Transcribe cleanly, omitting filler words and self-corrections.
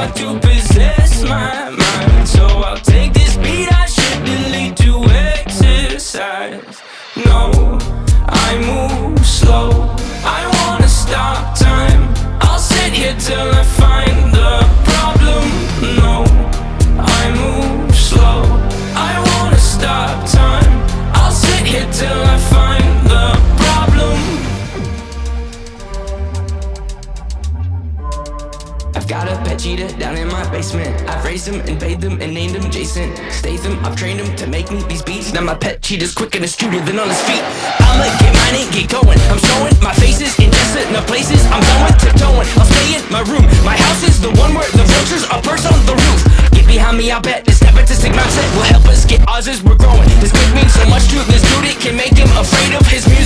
got to possess my mind. So I'll take this beat I should delete to exercise. No, I move slow, I wanna stop time. I'll sit here till I find the problem. No, I move slow, I wanna stop time. I'll sit here till I find the problem. I've got a pet cheetah down in my basement. I've raised him and paid them and named him Jason Statham. I've trained him to make me these beats. Now my pet cheetah's quicker and astuter than on his feet. I'ma get mine and get going. I'm showing my faces in desolate places. I'm going tiptoeing. I'll stay in my room. My house is the one where the vultures are perched on the roof. Get behind me, I'll bet this nepotistic mindset will help us get ours as we're growing. This could mean so much to this dude, it can make him afraid of his